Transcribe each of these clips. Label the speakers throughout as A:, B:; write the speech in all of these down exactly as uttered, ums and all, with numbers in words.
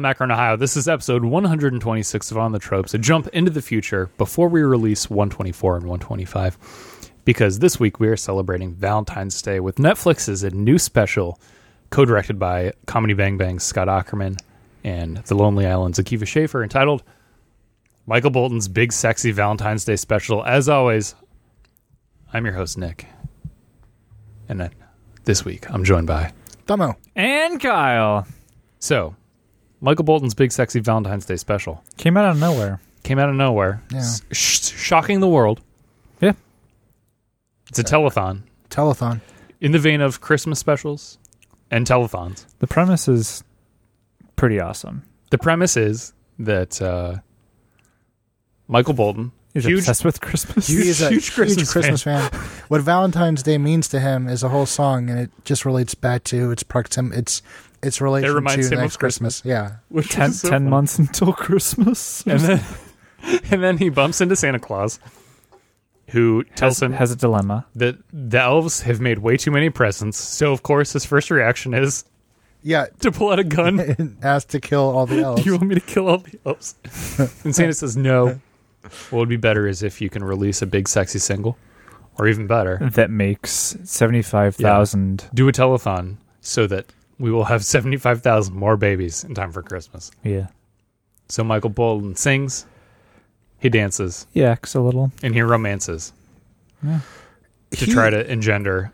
A: I'm Akron, Ohio. This is episode one hundred twenty-six of On the Tropes, a jump into the future before we release one twenty-four and one twenty-five. Because this week we are celebrating Valentine's Day with Netflix's a new special co-directed by Comedy Bang Bang's Scott Aukerman and The Lonely Island's Akiva Schaffer, entitled Michael Bolton's Big Sexy Valentine's Day Special. As always, I'm your host, Nick. And then this week I'm joined by
B: Dumbo
C: and Kyle.
A: So, Michael Bolton's Big Sexy Valentine's Day Special
C: Came out of nowhere.
A: came out of nowhere,
B: Yeah.
A: sh- shocking the world.
C: Yeah.
A: It's a telethon
B: telethon.
A: in the vein of Christmas specials and telethons.
C: The premise is pretty awesome.
A: The premise is that uh, Michael Bolton,
C: He's
A: huge,
C: obsessed with Christmas.
A: Huge-
B: He's a
A: huge
B: huge
A: Christmas
B: Christmas, fan. What Valentine's Day means to him is a whole song, and it just relates back to its proxim. Its its relation
A: It reminds
B: to
A: him of
B: next Christmas. Yeah,
A: which
C: ten,
A: is so
C: ten
A: fun.
C: months until Christmas.
A: and then and then he bumps into Santa Claus, who tells
C: has,
A: him
C: has a dilemma.
A: that the elves have made way too many presents. So of course his first reaction is
B: yeah.
A: to pull out a gun.
B: It has to kill all the elves.
A: You want me to kill all the elves? And Santa says no. What would be better is if you can release a big sexy single, or even better,
C: That makes seventy-five thousand.
A: do a telethon so that we will have seventy-five thousand more babies in time for Christmas.
C: Yeah.
A: So Michael Bolton sings, he dances,
C: He acts a little.
A: and he romances
C: Yeah.
A: to
B: He-
A: try to engender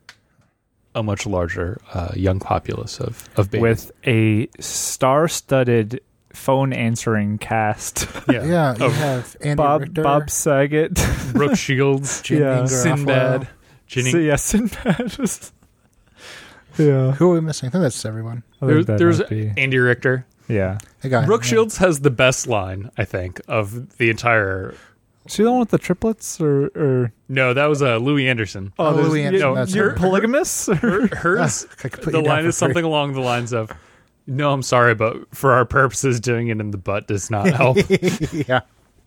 A: a much larger uh, young populace of, of babies.
C: With a star-studded phone answering cast.
A: yeah,
B: Yeah, you
A: of
B: have Andy
C: Bob
B: Richter,
C: Bob Saget.
A: Brooke Shields,
B: Jim
C: yeah.
B: Garofalo.
A: Sinbad, Ginny.
C: So, yeah, Sinbad. was- yeah.
B: Who are we missing? I think that's everyone.
C: I
A: There-
C: think that
A: there's
C: might be-
A: Andy Richter.
C: yeah.
B: The guy.
A: Brooke
B: yeah.
A: Shields has the best line, I think, of the entire.
C: Is she the one with the triplets, or, or
A: No, that was uh, Louis Anderson.
B: Oh,
C: there's-
B: Louis Anderson,
C: You're,
B: that's
C: you're
B: her.
C: polygamous? Or?
A: Her, hers,
B: I could put
A: the
B: you down
A: line
B: for
A: is something
B: free.
A: along the lines of, "No, I'm sorry, but for our purposes, doing it in the butt does not help."
B: Yeah.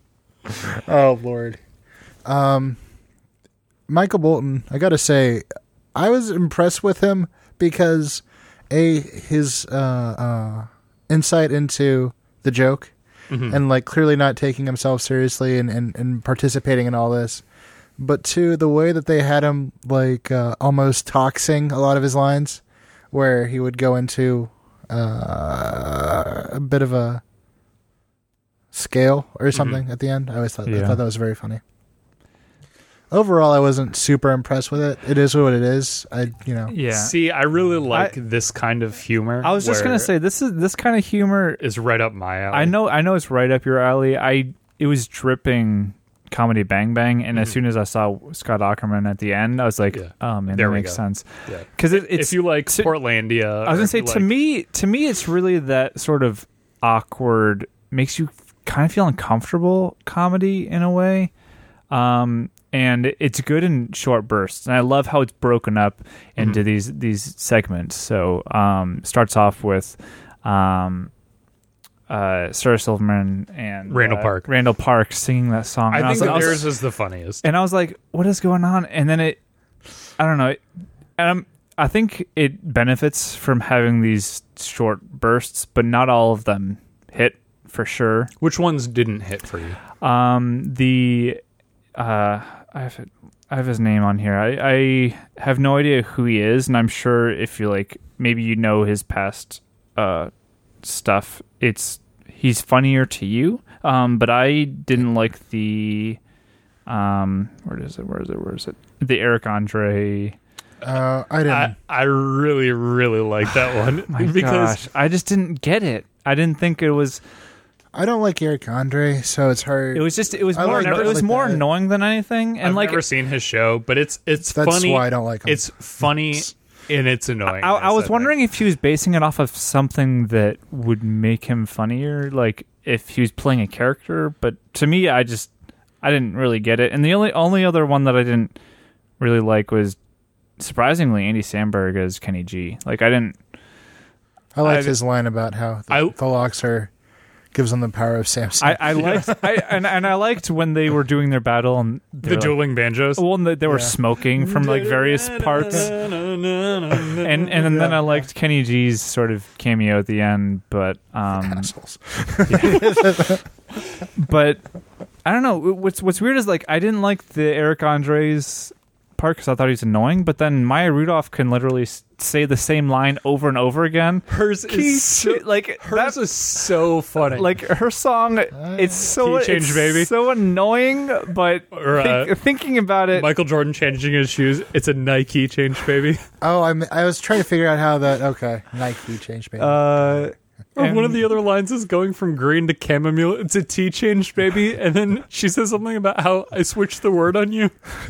B: Oh Lord. Um, Michael Bolton. I gotta say, I was impressed with him because a his uh, uh, insight into the joke
A: Mhm.
B: and like clearly not taking himself seriously and, and, and participating in all this, but two, the way that they had him like uh, almost toxing a lot of his lines, where he would go into uh, a bit of a scale or something at the end. I always thought I
C: Yeah.
B: thought that was very funny. Overall, I wasn't super impressed with it. It is what it is. I you know
C: Yeah.
A: See, I really like
C: I-
A: this kind of humor.
C: I was just
A: where
C: gonna say this is this kind of humor.
A: is right up my alley.
C: I know, I know, it's right up your alley. I it was dripping Comedy Bang Bang, and as
A: Mhm.
C: soon as I saw Scott Aukerman at the end, I was like,
A: Yeah.
C: oh man,
A: There
C: that
A: we
C: makes
A: go.
C: sense.
A: Yeah.
C: Because it, it's
A: if you like
C: to-
A: Portlandia,
C: I was gonna say to me, to me, it's really that sort of awkward, makes you kind of feel uncomfortable comedy in a way. Um, and it's good in short bursts, and I love how it's broken up into
A: Mhm.
C: these these segments. So, um, starts off with, um, uh, Sarah Silverman and
A: Randall
C: uh,
A: Park.
C: Randall Park singing that song.
A: I
C: and
A: think
C: was
A: that
C: like, I was-
A: theirs is the funniest.
C: and I was like, "What is going on?" And then it, I don't know, it, and I'm, I think it benefits from having these short bursts, but not all of them hit for sure.
A: Which ones didn't hit for you?
C: Um, the, uh, I have, I have his name on here. I, I have no idea who he is, and I'm sure if you like, maybe you know his past, uh, stuff. It's he's funnier to you. Um, but I didn't like the, um, where is it? Where is it? Where is it? The Eric Andre.
B: uh, I didn't.
A: I, I really, really like that one
C: My
A: because
C: gosh, I just didn't get it. I didn't think it was.
B: I don't like Eric Andre, so it's hard.
C: It was just. It was
B: I
C: more.
B: like
C: anno-
B: it
C: it was
B: like
C: more
B: that.
C: annoying than anything. And
A: I've
C: like,
A: never seen his show, but it's it's
B: That's
A: funny.
B: why I don't like him.
A: It's funny and it's annoying.
C: I, I was
A: think.
C: wondering if he was basing it off of something that would make him funnier, like if he was playing a character. But to me, I just I didn't really get it. And the only only other one that I didn't really like was surprisingly Andy Samberg as Kenny G. Like I didn't.
B: I liked
A: I-
B: his line about how the,
A: I-
B: the locks are gives them the power of Samson.
C: I, I liked, I and, and I liked when they were doing their battle and
A: The
C: they were,
A: dueling banjos.
C: well, they, they were
B: Yeah.
C: smoking from like various parts, and and and then I liked Kenny G's sort of cameo at the end, but um,
B: Assholes.
C: but I don't know. What's what's weird is like I didn't like the Eric Andre's part because I thought he was annoying, but then Maya Rudolph can literally s- say the same line over and over again.
A: Hers is so,
C: like
A: hers is so funny.
C: like her song, it's so
A: Key change,
C: it's
A: baby.
C: so annoying, but
A: Or, uh,
C: think, thinking about it,
A: Michael Jordan changing his shoes. It's a Nike change, baby.
B: Oh, I I was trying to figure out how that. Okay, Nike changed, baby.
C: uh,
A: Or
C: and-
A: one of the other lines is going from green to chamomile. It's a tea change, baby. And then she says something about how I switched the word on you.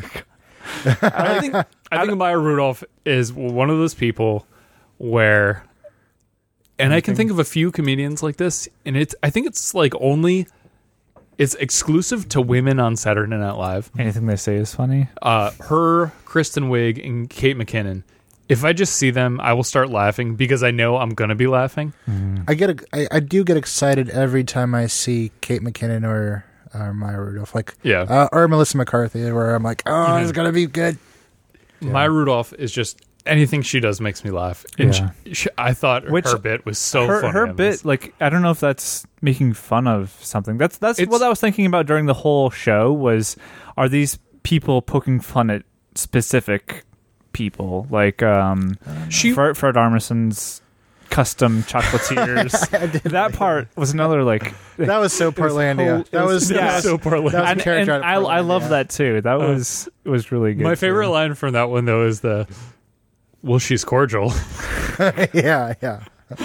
A: I think I think Maya Rudolph is one of those people where, and I can think of a few comedians like this, and it's I think it's like only it's exclusive to women on Saturday Night Live.
C: anything they say is funny.
A: Uh, her, Kristen Wiig, and Kate McKinnon. If I just see them, I will start laughing because I know I'm gonna be laughing.
B: I get a, I, I do get excited every time I see Kate McKinnon or or Maya Rudolph, like
A: Yeah.
B: uh, or Melissa McCarthy, where I'm like, oh, it's gonna be good.
A: Maya Rudolph is just anything she does makes me laugh. And
C: Yeah.
A: she, she, I thought
C: Which-
A: her bit was so
C: her
A: funny.
C: her
A: on
C: bit,
A: this.
C: like I don't know if that's making fun of something. That's that's
A: It's-
C: what I was thinking about during the whole show. Was are these people poking fun at specific people, like um,
A: She-
C: Fred, Fred Armisen's custom chocolatiers? That part was another like.
B: That was so Portlandia. That was
A: That
C: yeah.
A: was so Portland.
B: That was a
C: And,
B: character
C: and
B: out
C: I,
B: of
C: I
B: Portland,
C: love
B: yeah.
C: that too. That was was really good.
A: My favorite
C: too.
A: line from that one though is the, "Well, she's cordial."
B: yeah, yeah.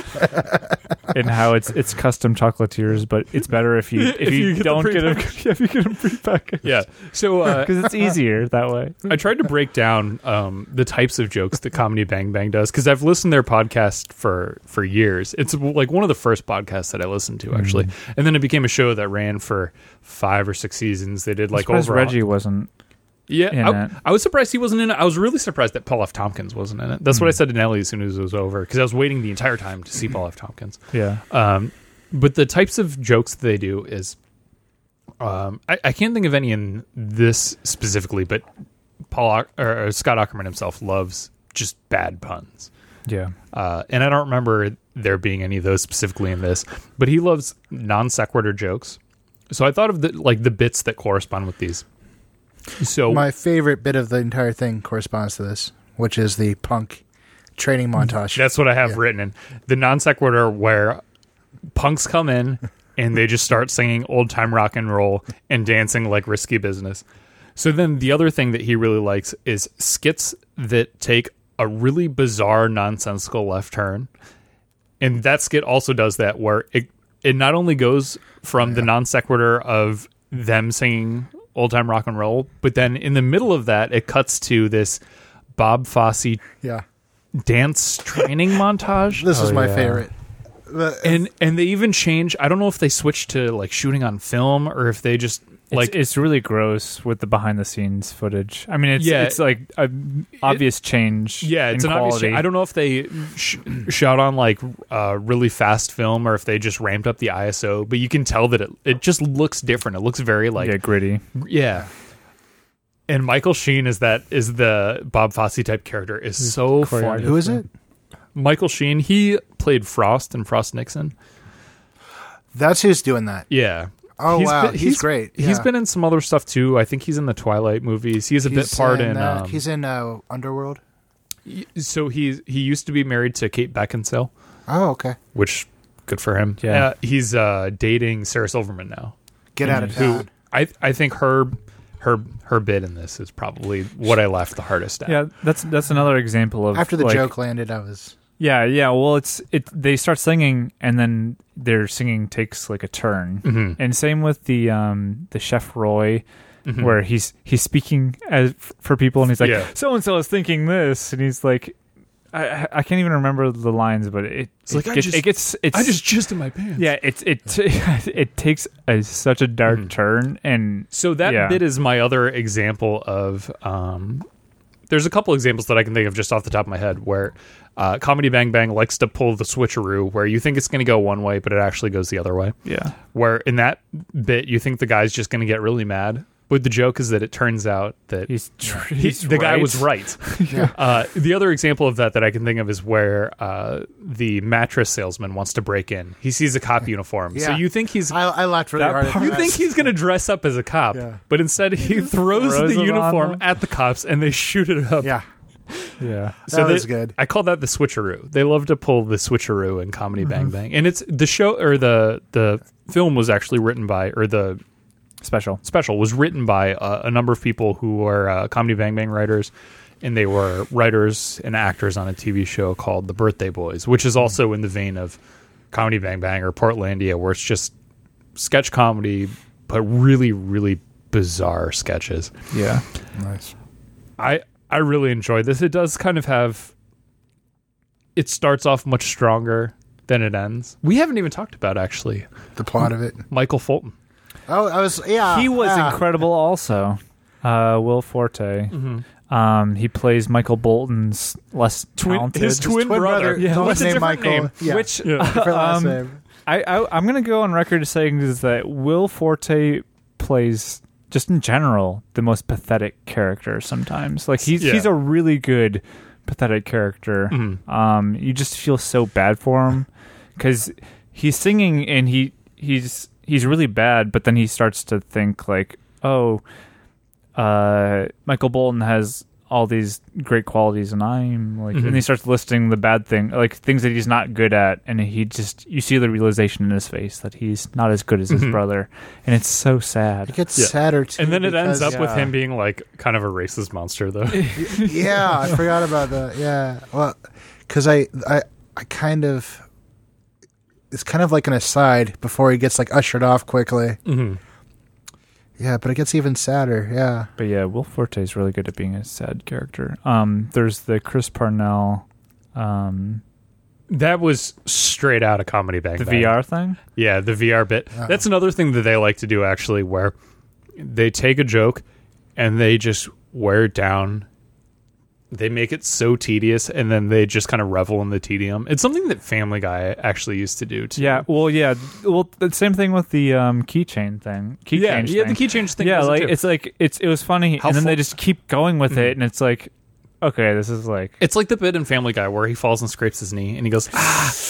C: and how it's it's custom chocolatiers, but it's better if you if,
A: If
C: you,
A: you get the
C: don't get them
A: prepackaged.
C: if you get them prepackaged.
A: Yeah. So uh,
C: Because it's easier that way.
A: I tried to break down um, the types of jokes that Comedy Bang Bang does because I've listened to their podcast for for years. It's like one of the first podcasts that I listened to actually,
C: Mm-hmm.
A: and then it became a show that ran for five or six seasons. They did like
C: Surprised
A: over
C: Reggie wasn't.
A: Yeah,
C: in
A: I,
C: it.
A: I was surprised he wasn't in it. I was really surprised that Paul F. Tompkins wasn't in it. That's
C: Hmm.
A: what I said to Nelly as soon as it was over because I was waiting the entire time to see Paul F. Tompkins.
C: Yeah.
A: Um, but the types of jokes that they do is, um, I, I can't think of any in this specifically, but Paul Ock- or, or Scott Aukerman himself loves just bad puns.
C: Yeah.
A: Uh, and I don't remember there being any of those specifically in this, but he loves non sequitur jokes. So I thought of the like the bits that correspond with these. So
B: My favorite bit of the entire thing corresponds to this, which is the punk training montage.
A: that's what I have
B: Yeah.
A: written in the non sequitur where punks come in and they just start singing old time rock and roll and dancing like Risky Business. So then the other thing that he really likes is skits that take a really bizarre, nonsensical left turn. And that skit also does that where it it not only goes from the non sequitur of them singing old time rock and roll, but then in the middle of that it cuts to this Bob Fosse
B: Yeah,
A: dance training montage.
B: this is
C: Oh,
B: my
C: yeah.
B: favorite. The-
A: and and they even change. I don't know if they switched to like shooting on film or if they just
C: Like
A: like
C: it's, really gross with the behind the scenes footage. I mean, it's
A: Yeah.
C: it's like a obvious change.
A: yeah, it's
C: in
A: an obvious.
C: quality.
A: I don't know if they sh- shot on like uh, really fast film or if they just ramped up the I S O, but you can tell that it it just looks different. It looks very like
C: yeah, gritty.
A: yeah. And Michael Sheen is that is the Bob Fosse type character is so
C: choreographer.
A: funny.
B: Who is it?
A: Michael Sheen. He played Frost in Frost Nixon.
B: That's who's doing that.
A: Yeah.
B: Oh
A: He's
B: wow,
A: been-
B: he's,
A: he's-
B: great.
A: He's
B: Yeah.
A: been in some other stuff too. I think he's in the Twilight movies. He has a bit
B: He's
A: part in.
B: uh,
A: um,
B: he's in uh, Underworld.
A: so he he used to be married to Kate Beckinsale,
B: Oh, okay.
A: which good for him.
C: Yeah.
A: Uh, he's uh, dating Sarah Silverman now.
B: Get out of
A: Who
B: town.
A: I I think her her her bit in this is probably what I laughed the hardest at.
C: Yeah, that's that's another example of
B: After the
C: like,
B: joke landed, I was.
C: Yeah, yeah. Well, it's it. They start singing, and then their singing takes like a turn.
A: Mhm.
C: And same with the um the Chef Roy,
A: Mhm.
C: where he's he's speaking as for people, and he's like,
A: Yeah.
C: so and so is thinking this, and he's like, I I can't even remember the lines, but it
A: It's
C: it
A: like, I
C: gets,
A: just-
C: it gets it's
A: I just jizzed in my pants.
C: yeah it's it it takes a, such a dark
A: Mhm.
C: turn, and
A: So that
C: Yeah.
A: bit is my other example of um, there's a couple examples that I can think of just off the top of my head where uh, Comedy Bang Bang likes to pull the switcheroo where you think it's going to go one way, but it actually goes the other way.
C: Yeah.
A: Where in that bit, you think the guy's just going to get really mad. But the joke is that it turns out that
C: He's, tr-
A: he,
C: he's
A: the guy
C: right.
A: was right.
B: Yeah.
A: Uh, the other example of that that I can think of is where uh, the mattress salesman wants to break in. He sees a cop uniform. So
B: Yeah.
A: you think he's...
B: I, I laughed really
C: That
B: hard. at
C: part-
A: You
B: that.
A: think he's going to dress up as a cop,
B: Yeah.
A: but instead he throws,
C: throws
A: the
C: it on
A: uniform
C: them.
A: at the cops and they shoot it up.
B: Yeah,
C: Yeah.
B: that
A: they-
B: was good.
A: I call that the switcheroo. They love to pull the switcheroo in Comedy
B: Mm-hmm.
A: Bang Bang. And it's the show or the the film was actually written by or the
C: Special.
A: special was written by uh, a number of people who were uh, Comedy Bang Bang writers, and they were writers and actors on a T V show called The Birthday Boys, which is also in the vein of Comedy Bang Bang or Portlandia, where it's just sketch comedy, but really, really bizarre sketches.
C: Yeah.
B: Nice.
A: I I really enjoy this. It does kind of have. It starts off much stronger than it ends. We haven't even talked about actually
B: The plot of it.
A: Michael Fulton.
B: Oh, I was yeah.
C: He was
B: yeah.
C: incredible also. Uh, Will Forte. Um, he plays Michael Bolton's less
A: Twin-
C: talented.
A: his twin
B: Twin
A: brother.
B: brother.
A: Yeah,
B: Don't
A: what's a
B: name
A: different
B: Michael.
A: name?
B: Yeah.
C: Which
A: Yeah.
B: Different last
C: um,
B: name.
C: I, I I'm gonna go on record as saying is that Will Forte plays just in general the most pathetic character sometimes. Like he's
A: Yeah.
C: he's a really good pathetic character.
A: Mhm.
C: Um, you just feel so bad for him because he's singing and he he's he's really bad, but then he starts to think like, oh, uh, Michael Bolton has all these great qualities and I'm like,
A: Mhm.
C: and he starts listing the bad thing, like things that he's not good at, and he just you see the realization in his face that he's not as good as his
A: Mhm.
C: brother, and it's so sad.
B: It gets
A: Yeah.
B: sadder too.
A: And then it ends
B: because-
A: up with
C: yeah.
A: him being like kind of a racist monster, though.
B: Yeah, I forgot about that. Yeah, well, because I, I, I kind of, it's kind of like an aside before he gets like ushered off quickly.
A: hmm
B: Yeah, but it gets even sadder. Yeah,
C: But yeah, Will Forte is really good at being a sad character. Um, there's the Chris Parnell, um,
A: That was straight out of Comedy Bang
C: the
A: Bang.
C: V R thing.
A: Yeah, the V R bit.
B: Oh.
A: That's another thing that they like to do, actually, where they take a joke and they just wear it down. They make it so tedious, and then they just kind of revel in the tedium. It's something that Family Guy actually used to do, too.
C: Yeah, well, yeah, well, the same thing with the um, keychain thing. Key
A: yeah,
C: change
A: yeah,
C: thing.
A: the key change thing.
C: yeah,
A: does it
C: like
A: too.
C: it's like it's it was funny,
A: How
C: and then
A: fu-
C: they just keep going with
A: Mhm.
C: it, and it's like, okay, this is like,
A: It's like the bit in Family Guy where he falls and scrapes his knee, and he goes,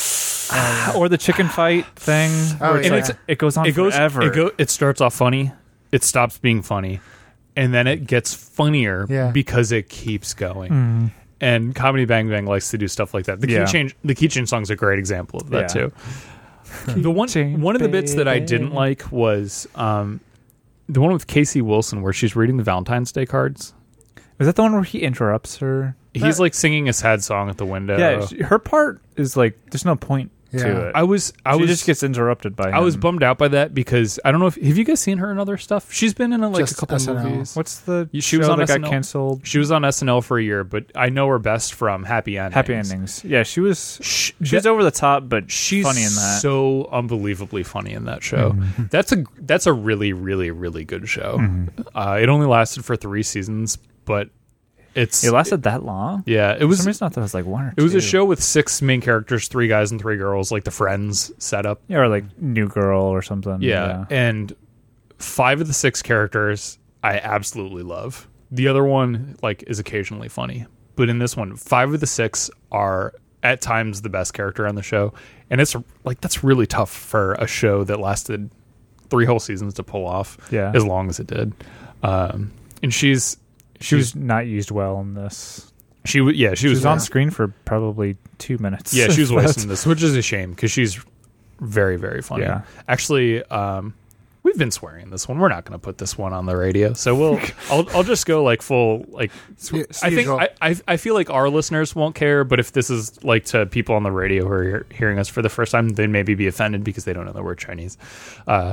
A: ah.
C: or the chicken fight thing.
B: Oh,
C: where it's
B: yeah.
C: like, it goes on
A: it goes,
C: forever.
A: It, go, it starts off funny, it stops being funny, and then it gets funnier
B: Yeah.
A: because it keeps going.
C: Mm.
A: And Comedy Bang Bang likes to do stuff like that. The
C: Yeah.
A: key change, the key change song's a great example of that
C: Yeah.
A: too. The one
C: Change,
A: one of the bits that I
C: baby.
A: didn't like was um, the one with Casey Wilson where she's reading the Valentine's Day cards.
C: Was that the one where he interrupts her?
A: He's like singing a sad song at the window.
C: Yeah, she- her part is like, there's no point
B: Yeah.
C: to it.
A: I was I
C: she
A: was
C: just gets interrupted by.
A: I was
C: him.
A: bummed out by that because I don't know if have you guys seen her in other stuff? She's been in like
B: Just
A: a couple
B: S N L.
A: movies.
C: What's the
A: She
C: show
A: was on
C: that
A: S N
C: got
A: L.
C: canceled?
A: She was on S N L for a year, but I know her best from Happy Endings.
C: Happy Endings. Yeah, she was.
A: Sh-
C: She was over the top, but
A: She's
C: funny in that.
A: so unbelievably funny in that show.
C: Mhm.
A: That's a that's a really really really good show.
C: Mhm.
A: Uh, it only lasted for three seasons, but it's
C: It lasted that long.
A: yeah. It
C: For
A: was
C: some reason, I thought it was like one or two.
A: it was a show with six main characters, three guys and three girls, like the Friends setup.
C: Yeah, or like New Girl or something.
A: Yeah, and five of the six characters I absolutely love. The other one like is occasionally funny, but in this one, five of the six are at times the best character on the show, and it's like that's really tough for a show that lasted three whole seasons to pull off
C: Yeah.
A: as long as it did. Um, and she's
C: She was not used well in this.
A: she w- yeah she
C: She
A: was,
C: was on screen for probably two minutes.
A: yeah she was
C: That's-
A: wasting this, which is a shame because she's very very funny.
C: Yeah.
A: Actually, um, we've been swearing in this one. We're not going to put this one on the radio, so we'll. I'll I'll just go like full like.
B: It's
A: I think
B: usual.
A: I, I I feel like our listeners won't care, but if this is like to people on the radio who are hear- hearing us for the first time, they maybe be offended because they don't know the word Chinese. Uh,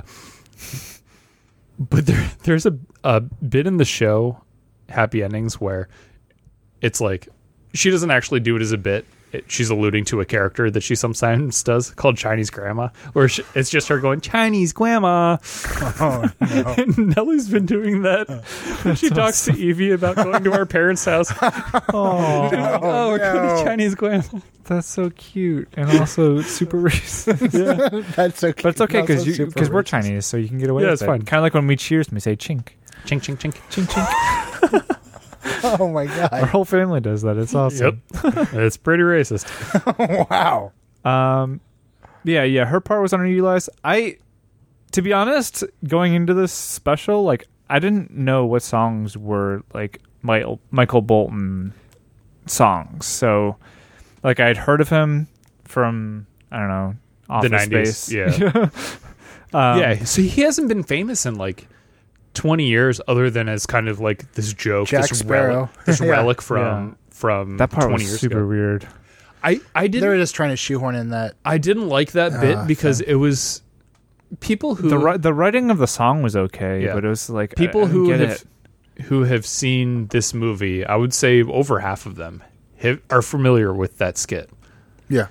A: but there there's a a bit in the show, Happy Endings, where it's like she doesn't actually do it as a bit. it, she's alluding to a character that she sometimes does called Chinese Grandma, where she, it's just her going Chinese Grandma.
B: Oh, no.
A: And Nellie's been doing that when she talks to Evie about going to our parents' house.
C: Oh,
A: Oh, we're going
B: no.
A: to Chinese Grandma.
C: that's so cute and also super racist.
A: Yeah.
B: That's okay.
C: But it's okay
B: Also
C: because
B: super
C: because we're
B: racist.
C: Chinese, so you can get away
A: Yeah,
C: with
A: it's
C: it.
A: fine.
C: Kind of like when we cheers, we say chink,
A: Chink, chink, chink.
C: chink, chink.
B: Oh my
C: Our
B: god!
C: whole family does that. It's awesome.
A: Yep. It's pretty racist.
B: Wow.
C: Um, yeah, yeah. Her part was underutilized. I, to be honest, going into this special, like I didn't know what songs were like Michael Michael Bolton songs. So, like I'd heard of him from I don't know Office
A: The nineties,
C: Space.
A: yeah.
C: um,
A: Yeah, so he hasn't been famous in like twenty years, other than as kind of like this joke,
B: Jack
A: this
B: Sparrow.
A: relic, this
B: Yeah.
A: relic from
C: Yeah.
A: from
C: that part
A: twenty
C: was
A: years
C: super
A: ago.
C: weird.
A: I I
B: They were
A: didn't
B: just trying to shoehorn in that.
A: I didn't like that bit
B: Ah,
A: because
B: okay.
A: it was people who
C: the ri- the writing of the song was okay,
A: Yeah.
C: but it was like
A: people
C: I, I didn't
A: who
C: get
A: have
C: it.
A: who have seen this movie. I would say over half of them have, are familiar with that skit.
B: Yeah.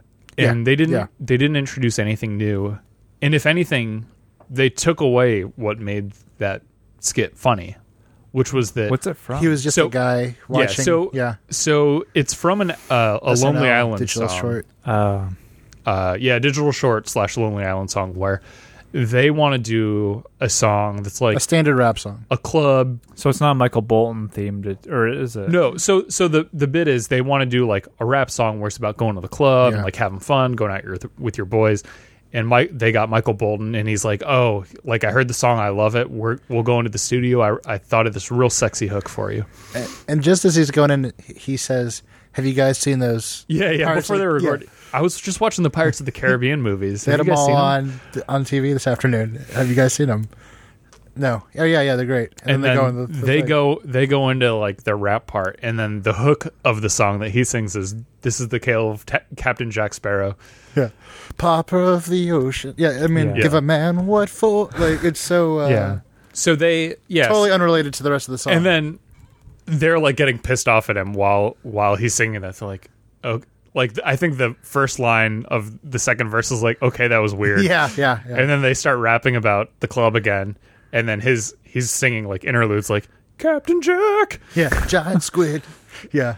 A: And
B: Yeah,
A: they didn't
B: yeah.
A: they didn't introduce anything new, and if anything, they took away what made that skit funny, which was that
C: What's it from?
B: He was just
A: So-
B: a guy watching.
A: so-
B: yeah,
A: so it's from an uh, a
B: S N L
A: Lonely Island
B: digital
A: song.
B: short.
C: Uh,
A: Uh, yeah, digital short slash Lonely Island song where they want to do a song that's like
B: A standard rap song.
A: a club.
C: so it's not Michael Bolton themed, it- or is it?
A: No, so so the the bit is they want to do like a rap song where it's about going to the club
B: Yeah.
A: and like having fun, going out your, with your boys. And Mike, they got Michael Bolton, and he's like, "Oh, like I heard the song, I love it. We're, we'll go into the studio. I, I thought of this real sexy hook for you."
B: And, and just as he's going in, he says, "Have you guys seen those?"
A: Yeah, yeah.
B: Pirates
A: Before
B: of-
A: they were
B: yeah.
A: recording, I was just watching the Pirates of the Caribbean movies.
B: They had
A: Have
B: them
A: you guys
B: all
A: seen them?
B: on on T V this afternoon. Have you guys seen them? No. Oh yeah, yeah, they're great.
A: And,
B: they
A: then
B: go in the, the
A: they
B: thing.
A: go they go into like the rap part, and then the hook of the song that he sings is "This is the tale of Ta- Captain Jack Sparrow."
B: Yeah, Papa of the ocean. Yeah, I mean,
C: Yeah.
B: give a man what for? Like it's so uh,
C: Yeah.
A: So they yeah,
B: totally unrelated to the rest of the song.
A: and then they're like getting pissed off at him while while he's singing that. They're like, oh, like I think the first line of the second verse is like, okay, that was weird.
B: yeah, yeah, yeah.
A: And then they start rapping about the club again, and then his he's singing like interludes like Captain Jack.
B: yeah, giant squid. Yeah,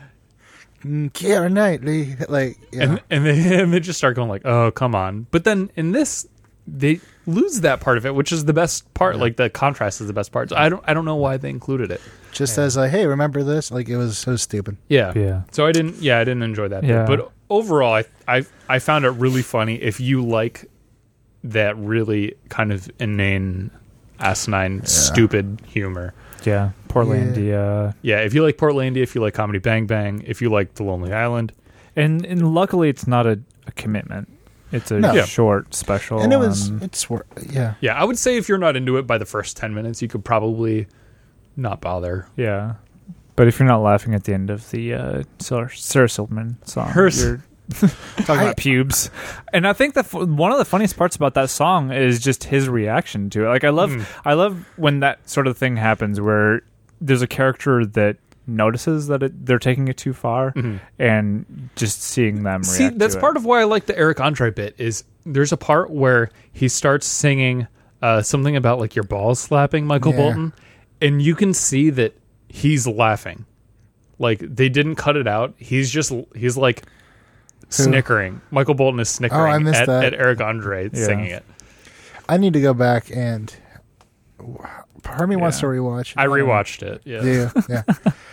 B: mm, Keira Knightley. Like, yeah,
A: and and they and they just start going like, oh, come on. But then in this, they lose that part of it, which is the best part. Like the contrast is the best part. So I don't I don't know why they included it.
B: just as like, hey, remember this? Like, it was so stupid.
A: Yeah,
C: Yeah.
A: So I didn't. Yeah, I didn't enjoy that.
C: Yeah.
A: Bit. But overall, I I I found it really funny. If you like that really kind of inane, asinine, stupid humor.
C: Yeah. Portlandia.
A: Yeah, if you like Portlandia, if you like Comedy Bang Bang, if you like The Lonely Island,
C: And and luckily it's not a, a commitment. It's a
B: No.
A: Yeah.
C: short special.
B: And it was,
C: um,
B: it's wor- yeah.
A: yeah, I would say if you're not into it by the first ten minutes, you could probably not bother.
C: yeah. But if you're not laughing at the end of the uh, Sarah, Sarah Silverman song,
A: Her-
C: you're talking about pubes. And I think that f- one of the funniest parts about that song is just his reaction to it. Like I love,
A: Mm.
C: I love when that sort of thing happens where there's a character that notices that it, they're taking it too far,
A: Mhm.
C: and just seeing them.
A: See,
C: react
A: that's
C: to
A: part
C: it.
A: of why I like the Eric Andre bit. Is there's a part where he starts singing uh, something about like your balls slapping Michael
B: Yeah.
A: Bolton, and you can see that he's laughing. Like they didn't cut it out. He's just he's like snickering. Michael Bolton is snickering
B: Oh, I missed
A: at,
B: that.
A: at Eric Andre
C: Yeah.
A: singing it.
B: I need to go back and. Part of me wants to
C: Yeah.
B: rewatch.
A: I
B: don't know.
A: rewatched it. Yeah.
B: Yeah, yeah.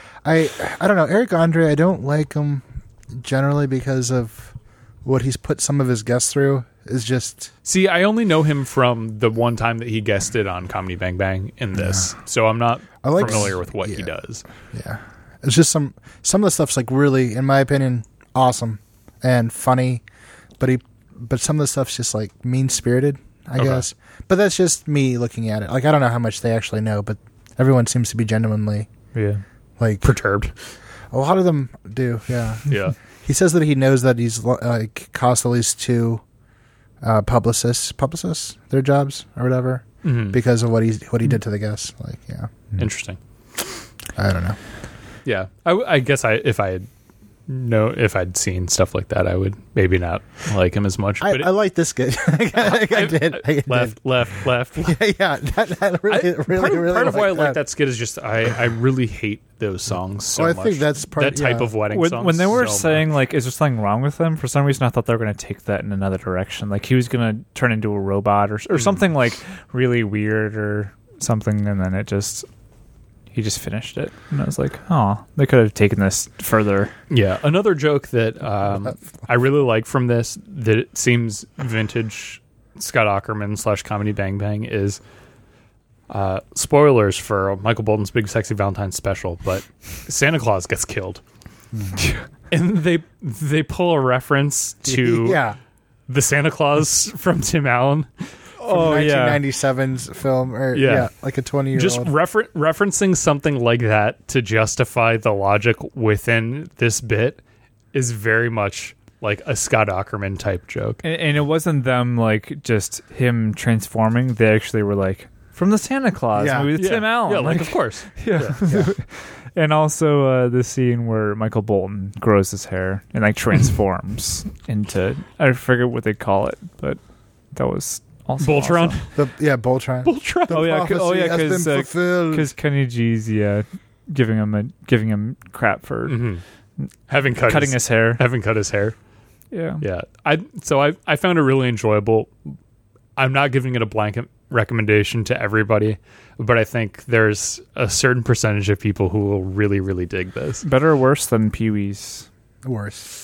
B: I I don't know, Eric Andre. I don't like him generally because of what he's put some of his guests through. Is just
A: See, I only know him from the one time that he guested on Comedy Bang Bang in this, so I'm not
B: I like
A: familiar with what he
B: yeah.
A: does.
B: yeah. It's just some some of the stuff's like really, in my opinion, awesome and funny, but he but some of the stuff's just like mean spirited. I
A: Okay.
B: guess, but that's just me looking at it. Like I don't know how much they actually know, but everyone seems to be genuinely
C: Yeah.
B: like
A: Perturbed.
B: a lot of them do. Yeah.
A: Yeah.
B: He says that he knows that he's like cost at least two uh, publicists, publicists, their jobs or whatever
A: Mhm.
B: because of what he what he did to the guests. Like, yeah,
A: Interesting.
B: I don't know.
A: Yeah, I, w- I guess I if I had know if I'd seen stuff like that, I would maybe not like him as much.
B: I,
A: But
B: I like this skit. I, I, I did. I did.
A: left, left, left.
B: Yeah, yeah. That, that really,
A: I,
B: really,
A: part of,
B: really.
A: part of why I
B: like
A: like that skit is just I, I really hate those songs so
B: Well, I
A: much.
B: think that's part-
A: that type
B: yeah.
A: of wedding
C: When,
A: songs.
C: when they were
A: so
C: saying
A: much.
C: like, is there something wrong with them? For some reason, I thought they were going to take that in another direction. Like he was going to turn into a robot or or
A: Mm.
C: something like really weird or something, and then it just he just finished it, and I was like, oh, they could have taken this further.
A: Yeah, another joke that um, I really like from this that it seems vintage Scott Aukerman slash Comedy Bang Bang is uh, spoilers for Michael Bolton's Big Sexy Valentine special, but Santa Claus gets killed, and they they pull a reference to
B: yeah.
A: the Santa Claus from Tim Allen.
C: Oh
B: nineteen
C: yeah,
B: ninety-seven's film, or
A: Yeah.
B: yeah, like a twenty year
A: Just
B: old.
A: refer- referencing something like that to justify the logic within this bit is very much like a Scott Aukerman type joke.
C: and, and it wasn't them like just him transforming. They actually were like from the Santa Claus
B: Yeah.
C: movie with
A: Yeah.
C: Tim Allen.
A: Yeah, like of course.
C: Yeah. And also uh, the scene where Michael Bolton grows his hair and like transforms into, I forget what they call it, but that was also
A: Voltron.
C: awesome.
B: The, yeah, Voltron.
A: Voltron.
B: The
C: Oh, yeah, 'cause- oh,
B: prophecy
C: yeah,
B: has
C: 'cause,
B: been
C: uh,
B: fulfilled.
C: Because Kenny G's yeah giving him a giving him crap for
A: Mhm. Having cut
C: cutting
A: his,
C: his hair.
A: having cut his hair.
C: Yeah.
A: Yeah. I so I I found it really enjoyable. I'm not giving it a blanket recommendation to everybody, but I think there's a certain percentage of people who will really really dig this.
C: Better or worse than Pee Wee's?
B: Worse.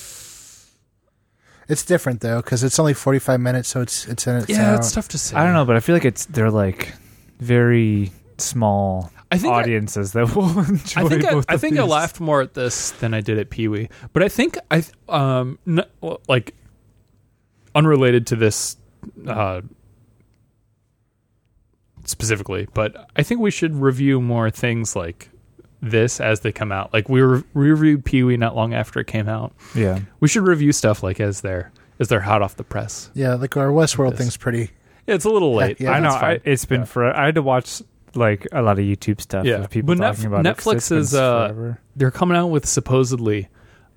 B: It's different though because it's only forty-five minutes, so it's it's in its
A: Yeah,
B: own-
A: it's tough to say.
C: I don't know, but I feel like it's they're like very small
A: I think I-
C: audiences that will enjoy
A: I think I,
C: both
A: I
C: of
A: think I
C: these.
A: laughed more at this than I did at Pee Wee, but I think I th- um n- well, like unrelated to this uh, specifically, but I think we should review more things like this as they come out. Like we re- we reviewed Pee Wee not long after it came out.
C: Yeah.
A: We should review stuff like as they're as they're hot off the press.
B: Yeah, like our Westworld
A: This.
B: thing's pretty.
A: Yeah, it's a little late.
B: Yeah,
C: I know.
A: that's fine.
C: I, it's been
A: Yeah.
C: for. I had to watch like a lot of YouTube stuff
A: Yeah.
C: of people
A: But
C: talking
A: Netf-
C: about it. 'cause
A: Netflix
C: it's been
A: is, uh,
C: forever.
A: They're coming out with supposedly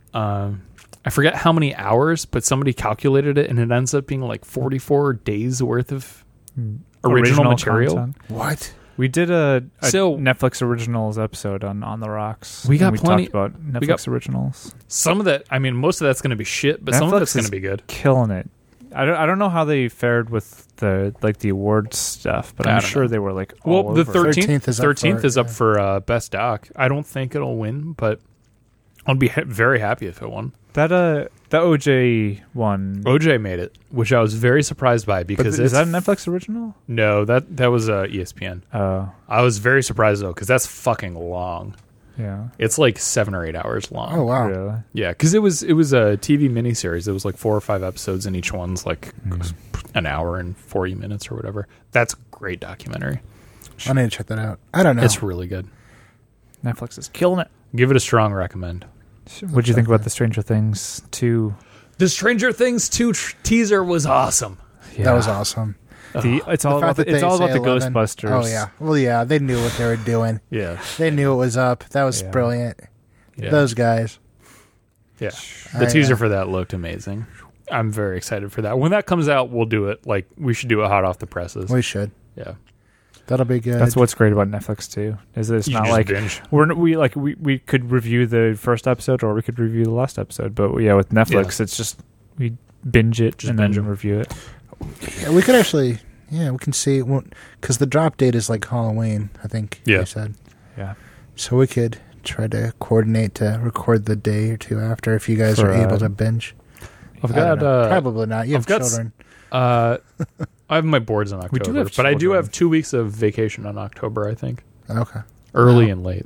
A: um I forget how many hours, but somebody calculated it and it ends up being like forty-four days worth of original, material.
C: content.
B: What?
C: We did a, a
A: So-
C: Netflix originals episode on On the Rocks.
A: We got
C: and we
A: plenty-
C: talked about Netflix
A: got-
C: originals.
A: Some of that, I mean, most of that's going to be shit, but some of
C: Netflix
A: it's going
C: is-
A: to be good.
C: Killing it. I don't. I don't know how they fared with the like the awards stuff, but
A: I
C: I'm
A: don't
C: sure
A: know.
C: they were like all
A: Well, the
C: over.
A: thirteenth,
B: thirteenth is up
A: thirteenth
B: for it,
A: is up
B: yeah.
A: for uh, best doc. I don't think it'll win, but I'd be ha- very happy if it won.
C: that uh the O J one.
A: O J made it, which I was very surprised by because
C: is
A: it's
C: that a Netflix original?
A: no, that that was uh, E S P N.
C: Oh,
A: I was very surprised though because that's fucking long.
C: yeah.
A: It's like seven or eight hours long.
B: Oh wow.
C: Really?
A: Yeah, because it was it was a T V miniseries. It was like four or five episodes, and each one's like an hour and forty minutes or whatever. That's a great documentary.
B: I need to check that out. I don't know.
A: It's really good.
C: Netflix is killing it.
A: Give it a strong recommend.
C: What do you think about the Stranger Things two?
A: The Stranger Things two tr- teaser was awesome.
B: That was awesome.
C: The, it's all
B: The
C: about
B: fact
C: the,
B: that
C: it's
B: they
C: all about
B: say
C: the
B: eleven
C: Ghostbusters.
B: Oh yeah. Well, yeah. They knew what they were doing.
A: Yeah,
B: They knew it was up. That was
C: Yeah.
B: brilliant.
A: yeah,
B: Those guys.
A: yeah. The
B: I,
A: teaser
B: uh,
A: for that looked amazing. I'm very excited for that. When that comes out, we'll do it. Like we should do it hot off the presses.
B: We should.
A: Yeah,
B: That'll be good.
C: That's what's great about Netflix too. Is that it's
A: You
C: not
A: just
C: like
A: binge.
C: we're n- we like we, we could review the first episode or we could review the last episode. But yeah, with Netflix, it's just we binge it
A: Just
C: and
A: binge
C: then
A: 'em.
C: review it.
B: Yeah, we could actually. Yeah, we can see because the drop date is like Halloween. I think.
A: Yeah.
B: You said.
C: Yeah.
B: So we could try to coordinate to record the day or two after if you guys
C: For,
B: are able
C: uh,
B: to binge.
A: I've
B: I don't
A: got
B: know.
A: uh,
B: probably not. You have
A: I've got s-
B: children.
A: Uh, I have my boards in
C: We do
A: October,
C: have
A: but I do
C: children.
A: have two weeks of vacation in October. I think
B: Okay.
A: early
B: Wow.
A: and late.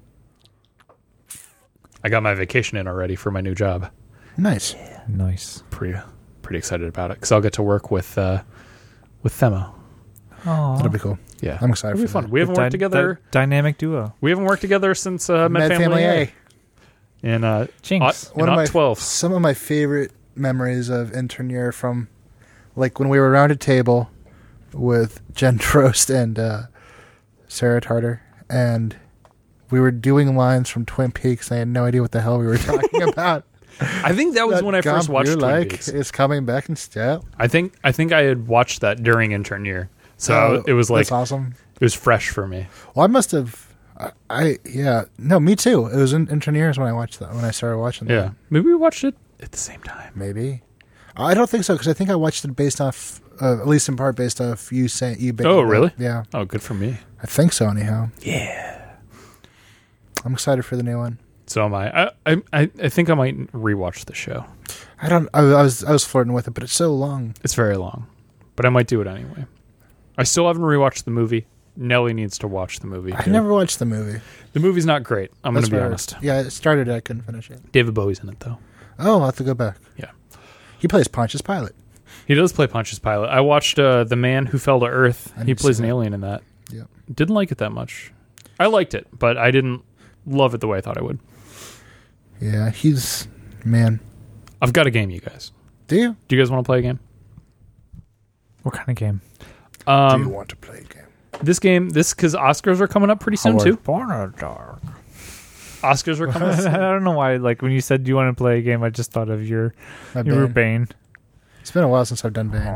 A: I got my vacation in already for my new job.
B: Nice.
C: Nice.
A: Pretty pretty excited about it because I'll get to work with uh, with Themo.
C: Oh,
B: That'll be cool.
A: Yeah,
B: I'm excited
A: it'll be
B: for
A: fun.
B: that.
A: We haven't worked together.
C: dynamic duo.
A: We haven't worked together since uh, Met,
B: Met
A: Family,
B: Family
A: A.
B: A.
A: And uh,
C: Jinx.
A: in
B: One of my
A: twelve.
B: Some of my favorite memories of intern year from, like when we were around a table with Jen Trost and uh, Sarah Tartar, and we were doing lines from Twin Peaks. And I had no idea what the hell we were talking about.
A: I think that was
B: That
A: when I first
B: gum
A: watched
B: you
A: Twin
B: like
A: Peaks.
B: is coming back in style.
A: I think I think I had watched that during intern year, so it was like
B: that's awesome.
A: it was fresh for me.
B: Well, I must have. I, I yeah no me too. It was in intern years when I watched that when I started watching that.
A: Yeah, maybe we watched it at the same time.
B: Maybe. I don't think so because I think I watched it based off, uh, at least in part based off you saying you.
A: Oh, really?
B: Yeah,
A: Oh, good for me.
B: I think so. Anyhow,
A: Yeah.
B: I'm excited for the new one.
A: So am I. I I I think I might rewatch the show.
B: I don't. I, I was I was flirting with it, but it's so long.
A: It's very long, but I might do it anyway. I still haven't rewatched the movie. Nellie needs to watch the movie.
B: I
A: too.
B: never watched the movie.
A: The movie's not great. I'm going
B: That's
A: to be
B: what I-
A: honest.
B: Yeah, it started. I couldn't finish it.
A: David Bowie's in it though.
B: Oh, I'll have to go back.
A: Yeah.
B: He plays Pontius Pilate.
A: He does play Pontius Pilate. I watched uh, The Man Who Fell to Earth.
B: I
A: He
B: didn't
A: plays
B: see
A: an
B: that.
A: alien in that.
B: Yeah.
A: Didn't like it that much. I liked it, but I didn't love it the way I thought I would.
B: Yeah, he's man.
A: I've got a game, you guys.
B: Do you?
A: Do you guys want to play a game?
C: What kind of game?
A: Um,
B: Do you want to play a game?
A: This game, this because Oscars are coming up pretty soon too.
C: Born a dog.
A: Oscars are coming.
C: I
A: soon.
C: don't know why. Like when you said you want to play a game, I just thought of your
B: My
C: your
B: Bane.
C: Bane.
B: It's been a while since I've done Bane.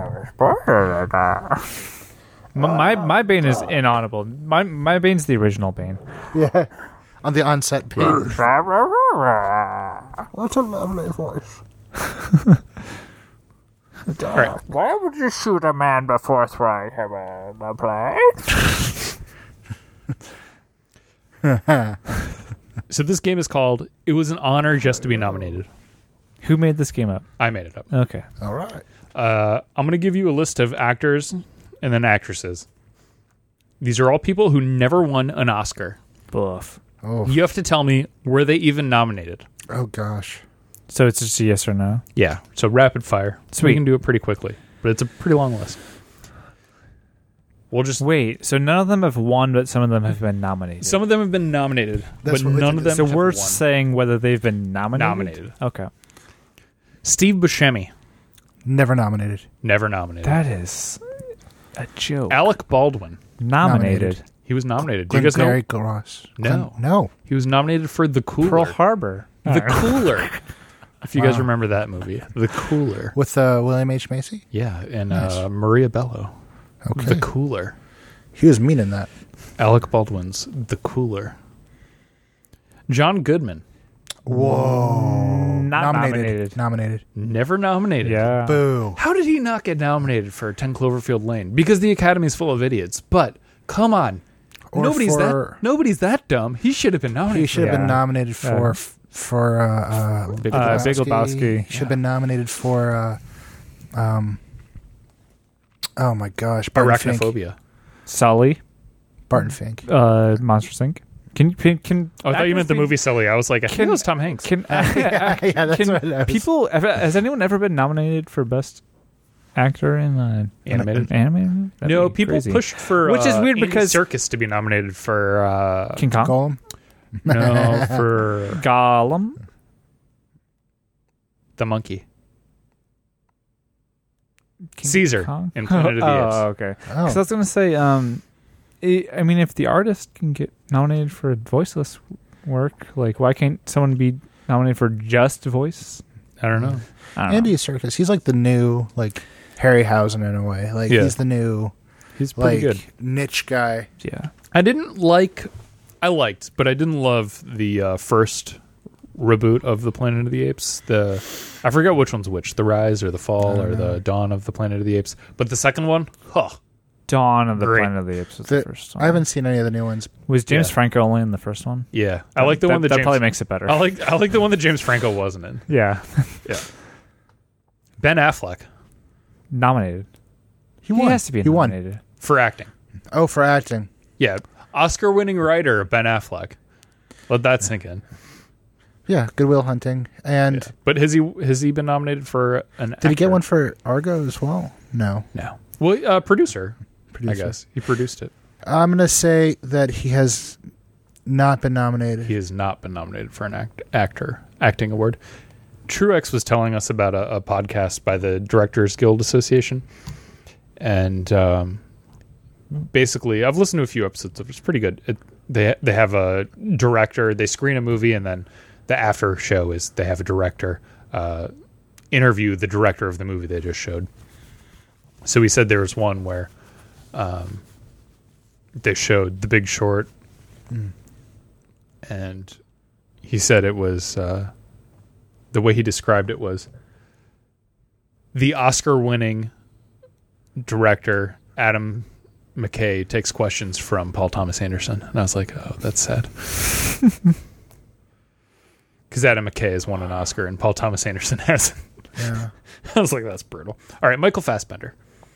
C: My, my my Bane is inaudible. My my Bane's the original Bane.
B: Yeah. On the onset page. What a lovely voice.
A: All right.
C: Why would you shoot a man before throwing him in the plane?
A: So this game is called "It Was an Honor Just to Be Nominated."
C: Who made this game up?
A: I made it up.
C: Okay.
B: All right.
A: Uh, I'm going to give you a list of actors and then actresses. These are all people who never won an Oscar.
C: Bluff.
B: Oh.
A: You have to tell me, were they even nominated?
B: Oh gosh.
C: So it's just a yes or no.
A: Yeah. So rapid fire. So we
C: Sweet.
A: can do it pretty quickly, but it's a pretty long list. We'll just
C: Wait. So none of them have won, but some of them have been nominated.
A: some of them have been nominated,
B: That's
A: but
B: what we
A: none
B: did
A: of them
C: so
A: have
C: we're
A: won.
C: saying whether they've been nominated.
A: Nominated.
C: Okay.
A: Steve Buscemi,
B: Never nominated.
A: never nominated.
C: That is a joke.
A: Alec Baldwin,
C: nominated.
B: Nominated.
A: he was nominated. Do you
B: Glenn
A: guys know?
B: Gary Gross.
A: No.
B: Glenn- no.
A: He was nominated for The Cooler.
C: Pearl Harbor.
A: The Cooler. If you guys
B: Wow.
A: remember that movie, The Cooler.
B: With uh, William H. Macy?
A: Yeah, and
B: Nice.
A: uh, Maria Bello.
B: Okay.
A: The Cooler.
B: He was mean in that.
A: Alec Baldwin's The Cooler. John Goodman,
B: Whoa.
C: Not
B: nominated.
C: nominated.
B: Nominated.
A: never nominated.
C: Yeah.
B: Boo.
A: How did he not get nominated for ten Cloverfield Lane? Because the Academy's full of idiots. But come on,
B: Or
A: nobody's
B: for-
A: that nobody's that dumb. He should have been nominated.
B: He should have
C: Yeah.
B: been nominated for
C: Yeah.
B: f- for uh, uh,
A: Big
C: Uh,
A: Lebowski.
C: Big Lebowski.
B: Should have been nominated for uh, um. Oh my gosh, Barton Fink.
A: Arachnophobia.
C: Sully.
B: Barton Fink.
C: Uh, Monsters Incorporated. Can you can, can
A: Oh, I thought you meant the
C: actors
A: movie Sully. I was like, I think
C: Can-
A: it was Tom Hanks.
C: Can,
B: yeah, yeah, that's
C: can
B: what I was-
C: people ever, has anyone ever been nominated for best actor in uh,
A: Animated?
C: Animated? That'd
A: no,
C: be
A: people
C: crazy.
A: pushed for
C: Which is
A: uh,
C: weird
A: Andy
C: because-
A: Serkis to be nominated for uh,
C: King Kong,
B: Gollum.
A: no for
C: Gollum,
A: the monkey.
C: King
A: Caesar
C: Kong?
A: in Planet of the Apes.
C: Oh, okay.
B: Oh,
C: Because I was going to say, um, I I mean, if the artist can get nominated for voiceless work, like why can't someone be nominated for just voice?
A: I don't know.
C: I don't
B: Andy Serkis. He's like the new like Harryhausen in a way. Like
A: Yeah.
B: he's the new
A: He's pretty
B: like
A: good.
B: niche guy.
C: know. Yeah.
A: I didn't like, I liked, but I didn't love the uh, first reboot of the Planet of the Apes. The I forget which one's which, the Rise or the Fall
B: I
A: or
B: don't know.
A: the Dawn of the Planet of the Apes. But the second one, huh?
C: Dawn of the
A: Great.
C: Planet of the Apes was
B: The-
C: the first one.
B: I haven't seen any of the new ones.
C: Was James
A: Yeah.
C: Franco only in the first one?
A: Yeah, I like the one that,
C: that
A: James,
C: probably makes it better.
A: I like I like the one that James Franco wasn't in.
C: yeah.
A: Ben Affleck
C: Nominated.
B: He won.
C: has to be
B: He won.
C: nominated.
A: for acting.
B: Oh, for acting.
A: Yeah, Oscar-winning writer Ben Affleck. Let that sink in.
B: Yeah, Goodwill Hunting. And
A: Yeah. But has he has he been nominated for an?
B: did he get
A: actor?
B: one for Argo as well? No.
A: No. Well, uh, producer,
B: Producer.
A: I guess he produced it.
B: I'm gonna say that he has not been nominated.
A: He has not been nominated for an act, actor acting award. Truex was telling us about a, a podcast by the Directors Guild Association, and um, basically, I've listened to a few episodes of it. It's pretty good. It, they they have a director. They screen a movie, and then the after show is they have a director uh, interview the director of the movie they just showed. So he said there was one where um, they showed The Big Short, mm. and he said it was uh, the way he described it was the Oscar-winning director Adam McKay takes questions from Paul Thomas Anderson, and I was like, "Oh, that's sad," because Adam McKay has won an Oscar and Paul Thomas Anderson hasn't.
B: Yeah,
A: I was like, "That's brutal." All right, Michael Fassbender.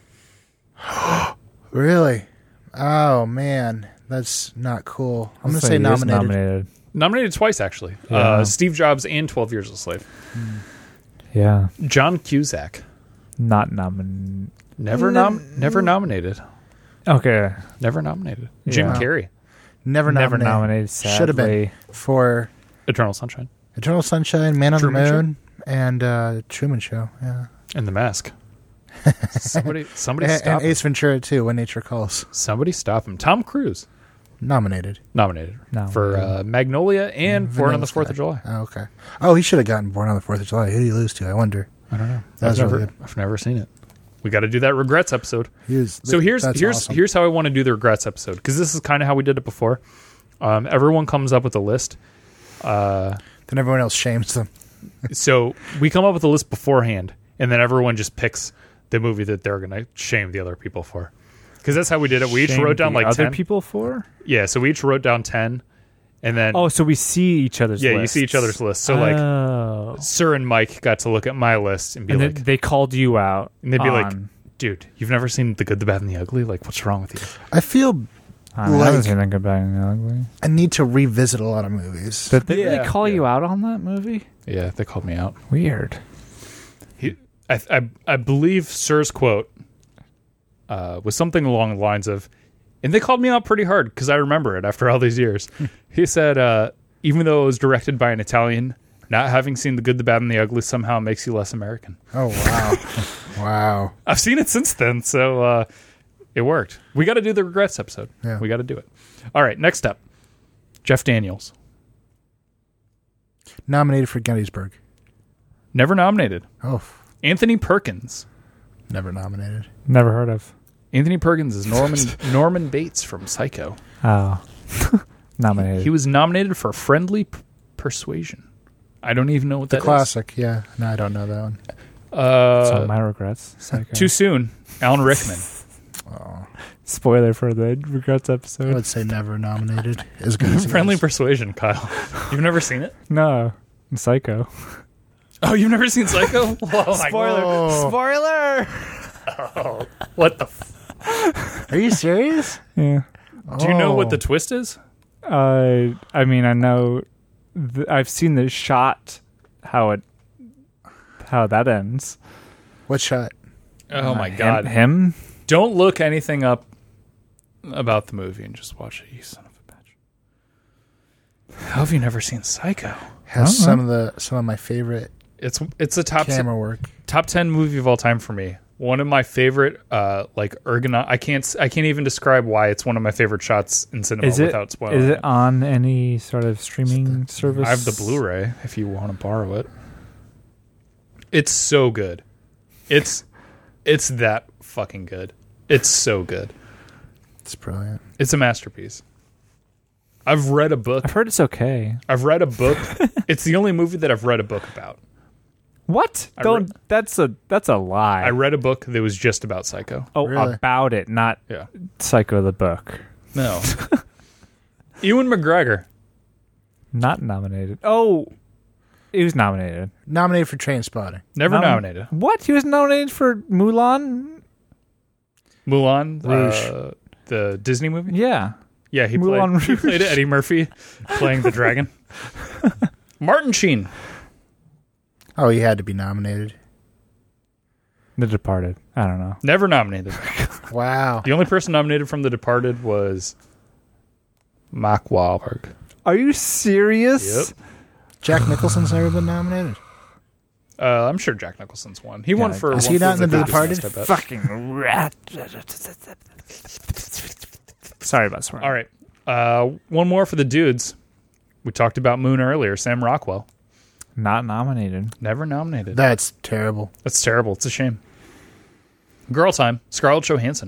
B: Really? Oh man, that's not cool. I'm gonna
C: Let's
B: say
C: he is
B: nominated.
C: nominated.
A: Nominated twice, actually.
C: Yeah.
A: Uh, Steve Jobs and twelve Years a Slave.
C: Yeah,
A: John Cusack.
C: not nominated.
A: Never nom- never nominated.
C: Okay,
A: Never nominated. Jim
C: Yeah.
A: Carrey.
B: Never
C: never
B: nominated.
C: nominated.
B: Should have been
C: sadly.
B: for
A: Eternal Sunshine.
B: Eternal Sunshine, Man on
A: Truman
B: the
A: Show?
B: Moon, and uh, Truman Show. Yeah,
A: And The Mask. somebody somebody
B: and,
A: stop
B: and
A: him.
B: Ace Ventura too. When Nature Calls.
A: Somebody stop him. Tom Cruise.
B: Nominated.
A: Nominated.
C: Nominated.
A: For uh, Magnolia and
B: Mm,
A: Born on the
B: Vanilla
A: fourth
B: Sky.
A: of July.
B: Oh, okay. Oh, he should have gotten Born on the Fourth of July. Who did he lose to? I wonder.
A: I don't know.
B: That
A: I've
B: was
A: never
B: really good.
A: I've never seen it. We got to do that regrets episode.
B: He was,
A: So here's
B: that's
A: here's
B: awesome.
A: here's how I want to do the regrets episode, because this is kind of how we did it before. Um, everyone comes up with a list. Uh,
B: Then everyone else shames them.
A: so we come up with a list beforehand, and then everyone just picks the movie that they're gonna shame the other people for. Because that's how we did it. We each
C: Shame
A: wrote down
C: the
A: like
C: other
A: ten.
C: people for.
A: Yeah, so we each wrote down ten, and then
C: Oh, so we see each other's.
A: yeah,
C: lists.
A: you see each other's lists. So like,
C: oh.
A: Sir and Mike got to look at my list and be
C: and
A: like,
C: then they called you out,
A: and they'd be like,
C: on-
A: "Dude, you've never seen The Good, the Bad, and the Ugly? Like, what's wrong with you?"
B: I feel
C: I, mean, I haven't
B: like-
C: seen that good, bad, and ugly.
B: I need to revisit a lot of movies.
C: Did they
A: Yeah.
C: really call
A: Yeah.
C: you out on that movie?
A: Yeah, they called me out.
C: Weird.
A: He, I, I, I believe Sir's quote uh, was something along the lines of, and they called me out pretty hard because I remember it after all these years. He said, uh, even though it was directed by an Italian, not having seen The Good, the Bad, and the Ugly somehow makes you less American.
B: Oh wow, wow.
A: I've seen it since then, so uh, it worked. We got to do the regrets episode.
B: Yeah.
A: We got to do it. All right, next up, Jeff Daniels.
B: Nominated for Gettysburg.
A: Never nominated.
B: Oh,
A: Anthony Perkins.
B: never nominated.
C: Never heard of.
A: Anthony Perkins is Norman Norman Bates from Psycho.
C: Oh, nominated.
A: He was nominated for Friendly P- Persuasion. I don't even know what
B: The
A: that is.
B: classic. Yeah. No, I don't know that one.
A: Uh,
C: so my regrets. Psycho.
A: too soon. Alan Rickman.
B: Oh,
C: Spoiler for the regrets
B: I
C: episode.
B: would say never nominated. As good as it
A: Friendly
B: is.
A: Persuasion, Kyle. You've never seen it?
C: No, Psycho.
A: Oh, you've never seen Psycho? Whoa, my
B: Whoa.
C: Spoiler.
A: God. What the f-
B: Are you serious?
C: Yeah.
A: Do you know what the
B: Oh.
A: twist is?
C: Uh, I mean, I know. Th- I've seen the shot. How it. How that ends.
B: What shot?
A: Oh,
C: Uh,
A: my
C: him-
A: God.
C: Him.
A: Don't look anything up about the movie and just watch it, you son of a bitch. How have you never seen Psycho?
B: Has
C: Uh-huh.
B: some of the some of my favorite
A: It's it's a top ten,
B: camera work.
A: top ten movie of all time for me. One of my favorite, uh, like ergonom. I can't s- I can't even describe why it's one of my favorite shots in cinema
C: Is it?
A: without spoiling.
C: Is it on any sort of streaming service?
A: I have the Blu-ray if you want to borrow it. It's so good. It's it's that fucking good. It's so good.
B: It's brilliant.
A: It's a masterpiece. I've read a book.
C: I've heard it's okay.
A: I've read a book. It's the only movie that I've read a book about.
C: What?
A: I
C: Don't.
A: re-
C: that's a. That's a lie.
A: I read a book that was just about Psycho.
C: oh,
B: Really?
C: about it, not
A: Yeah.
C: Psycho the book.
A: No. Ewan McGregor.
C: Not nominated. Oh, he was nominated.
B: Nominated for Train Spotting.
A: Never
C: Nom-
A: nominated.
C: What? He was nominated for Mulan?
A: Mulan,
B: Rouge.
A: uh, the Disney movie.
C: Yeah.
A: Yeah, he
C: Moulin
A: played. He
C: Rouge.
A: played Eddie Murphy playing the dragon. Martin Sheen.
B: Oh, he had to be nominated.
C: The Departed. I don't know.
A: Never nominated.
B: Wow.
A: The only person nominated from The Departed was Mark Wahlberg.
C: Are you serious?
A: Yep.
B: Jack Nicholson's never been nominated.
A: Uh, I'm sure Jack Nicholson's won. He won
C: Yeah,
A: for.
B: is
A: one
B: he
A: for
B: not in The
A: Goodest
B: Departed?
A: Nest, I bet.
C: Fucking rat. Sorry about swearing.
A: All right. Uh, one more for the dudes. We talked about Moon earlier. Sam Rockwell.
C: Not nominated.
A: Never nominated.
B: That's terrible.
A: That's terrible. It's a shame. Girl time. Scarlett Johansson.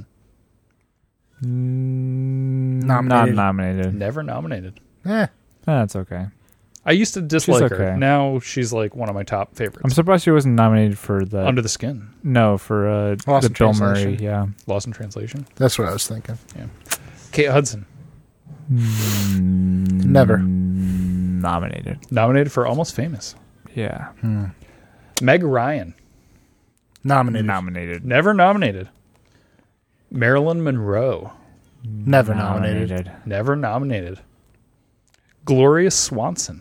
B: Nominated.
C: Not nominated.
A: Never nominated.
B: Eh.
C: That's okay.
A: I used to dislike
C: She's
A: her.
C: okay.
A: Now she's like one of my top favorites.
C: I'm surprised she wasn't nominated for the
A: Under the Skin.
C: no for uh,
B: Lost
C: the
B: in
C: Bill Murray.
B: Translation.
C: Yeah,
A: Lost in Translation.
B: That's what I was thinking.
A: Kate Hudson.
B: Never.
C: nominated.
A: Nominated for Almost Famous.
C: Yeah,
B: Hmm.
A: Meg Ryan.
B: Nominated.
C: nominated.
A: Never nominated. Marilyn Monroe.
B: Never nominated.
A: Never nominated. Gloria Swanson.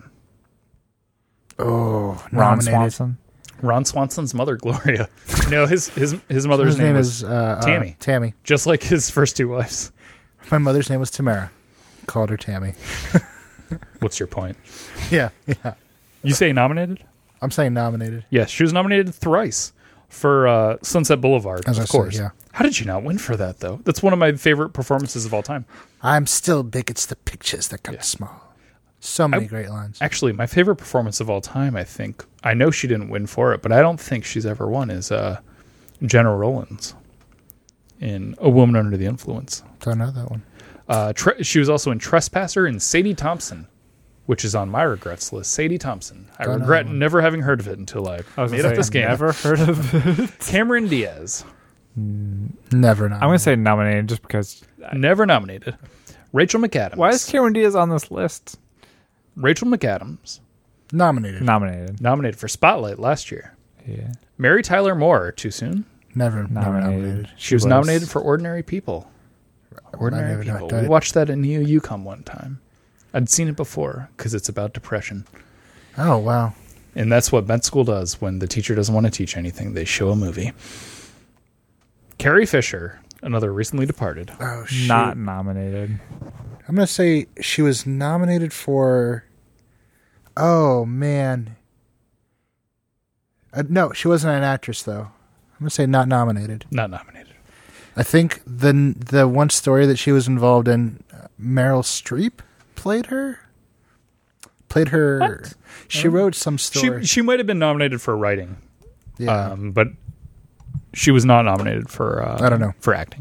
B: Oh,
C: Ron
B: nominated.
C: Swanson.
A: Ron Swanson's mother, Gloria. No, his his his mother's
B: His
A: name,
B: name
A: was
B: is uh,
A: Tammy.
B: Uh, Tammy.
A: just like his first two wives.
B: My mother's name was Tamara. Called her Tammy.
A: What's your point?
B: Yeah, yeah.
A: You say nominated?
B: I'm saying nominated.
A: Yes, she was nominated thrice for uh, Sunset Boulevard,
B: As I
A: of
B: said,
A: course.
B: yeah.
A: How did you not win for that, though? That's one of my favorite performances of all time.
B: I'm still big. It's the pictures that come
A: Yeah.
B: small. So many
A: I-
B: great lines.
A: Actually, my favorite performance of all time, I think, I know she didn't win for it, but I don't think she's ever won, is uh, Jenna Rollins in A Woman Under the Influence.
B: Don't know that one.
A: Uh, tre- she was also in Trespasser and Sadie Thompson, which is on my regrets list. Sadie Thompson. I
B: Don't know
A: regret
B: that one.
A: never having heard of it until I,
C: I was
A: made
C: gonna
A: up
C: say,
A: this game.
C: Never heard of it.
A: Cameron Diaz.
B: Never nominated.
C: I'm gonna say nominated just because.
A: Never nominated. Rachel McAdams.
C: Why is Cameron Diaz on this list?
A: Rachel McAdams
B: nominated.
C: Nominated.
A: nominated for Spotlight last year.
C: Yeah.
A: Mary Tyler Moore. Too soon?
B: Never never
C: Nominated.
B: nominated.
A: She, was, nominated for Ordinary People. Ordinary
B: never-
A: People.
B: don't-
A: We watched that in Neo Yukon one time. I'd seen it before because it's about depression.
B: Oh wow.
A: And that's what med school does when the teacher doesn't want to teach anything. They show a movie. Carrie Fisher, another recently departed.
B: Oh shoot.
C: Not nominated.
B: I'm gonna say she was nominated for. Oh man. Uh, no, she wasn't an actress though. I'm gonna say not nominated.
A: Not nominated.
B: I think the the one story that she was involved in, uh, Meryl Streep played her. Played her.
A: What?
B: She wrote some
A: She
B: story.
A: she might have been nominated for writing,
B: yeah.
A: um, but she was not nominated for. Uh,
B: I don't know.
A: For acting.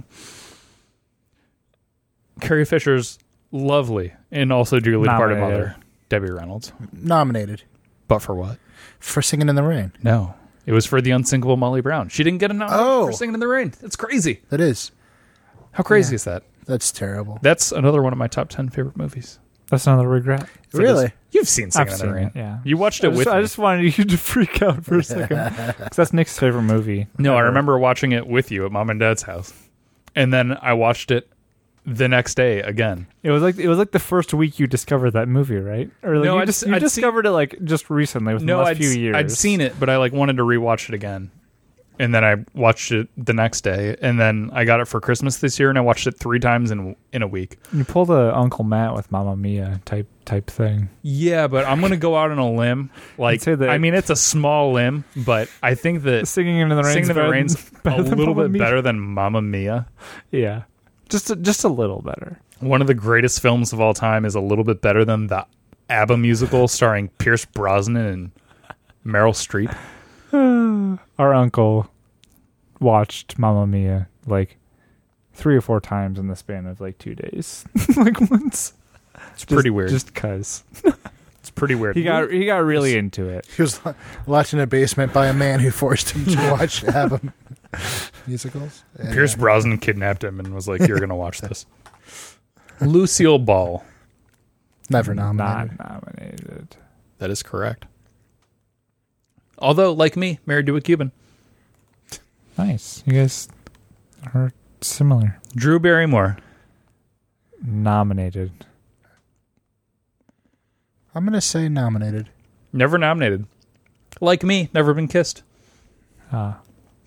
A: Carrie Fisher's lovely and also dearly departed
C: Nominated.
A: mother, Debbie Reynolds.
B: Nominated
A: But for what?
B: for Singing in the Rain.
A: No. It was for the unsinkable Molly Brown. She didn't get a nomination
B: Oh.
A: for Singing in the Rain. That's crazy.
B: That is.
A: How crazy
B: Yeah.
A: is that?
B: That's terrible.
A: That's another one of my top ten favorite movies.
C: That's another regret.
A: For
B: Really?
A: this- You've seen Singing
C: I've
A: in
C: seen
A: the Rain.
C: it. Yeah.
A: You watched
C: I
A: it
C: just,
A: with
C: I
A: me.
C: just wanted you to freak out for a second because that's Nick's favorite movie.
A: No, I
C: ever.
A: remember watching it with you at Mom and Dad's house. And then I watched it the next day again.
C: It was like it was like the first week you discovered that movie, right? Or like
A: No,
C: you,
A: I'd
C: dis-
A: s-
C: you
A: I'd
C: discovered it like just recently, within
A: No,
C: the last
A: I'd,
C: few
A: s-
C: years.
A: I'd seen it, but I like wanted to rewatch it again. And then I watched it the next day. And then I got it for Christmas this year, and I watched it three times in in a week.
C: You pulled a Uncle Matt with Mamma Mia type type thing.
A: Yeah, but I'm gonna go out on a limb. Like,
C: say that-
A: I mean, it's a small limb, but I think that
C: Singing in the Rain,
A: Singing in the Rain's a
C: better than
A: little
C: Mamma
A: bit
C: Mia.
A: better than Mamma Mia.
C: Yeah, just a, just a little better.
A: One of the greatest films of all time is a little bit better than the ABBA musical starring Pierce Brosnan and Meryl Streep.
C: Our uncle watched Mamma Mia like three or four times in the span of like two days, like once.
A: It's pretty weird.
C: Just cause
A: It's pretty weird.
C: he got he got really into it.
B: He was watched in a basement by a man who forced him to watch ABBA musicals. And,
A: Pierce
B: uh,
A: Brosnan kidnapped him and was like, "You're gonna watch this." Lucille Ball.
B: never nominated.
C: Not nominated.
A: That is correct. Although, like me, married to a Cuban.
C: Nice. You guys are similar.
A: Drew Barrymore.
C: Nominated.
B: I'm gonna say nominated.
A: Never nominated. Like me, never been kissed.
C: Ah.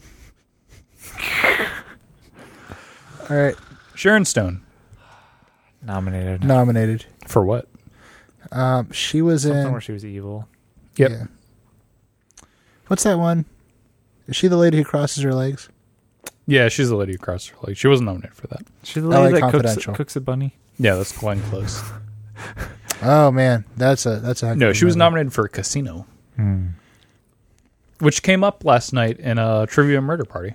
B: All right,
A: Sharon Stone.
C: Nominated.
B: nominated.
A: For what?
B: Um, she was
C: Something
B: in.
C: where she was evil.
A: Yep.
B: Yeah. What's that one? Is she the lady who crosses her legs?
A: Yeah, she's the lady who crossed her leg. She wasn't nominated for that.
C: She's the
B: L A
C: lady that cooks,
B: Confidential.
C: cooks a bunny.
A: Yeah, that's Glenn Close.
B: Oh man, that's a that's a
A: No, she was
B: movie.
A: nominated for Casino,
C: Hmm.
A: which came up last night in a Trivia Murder Party.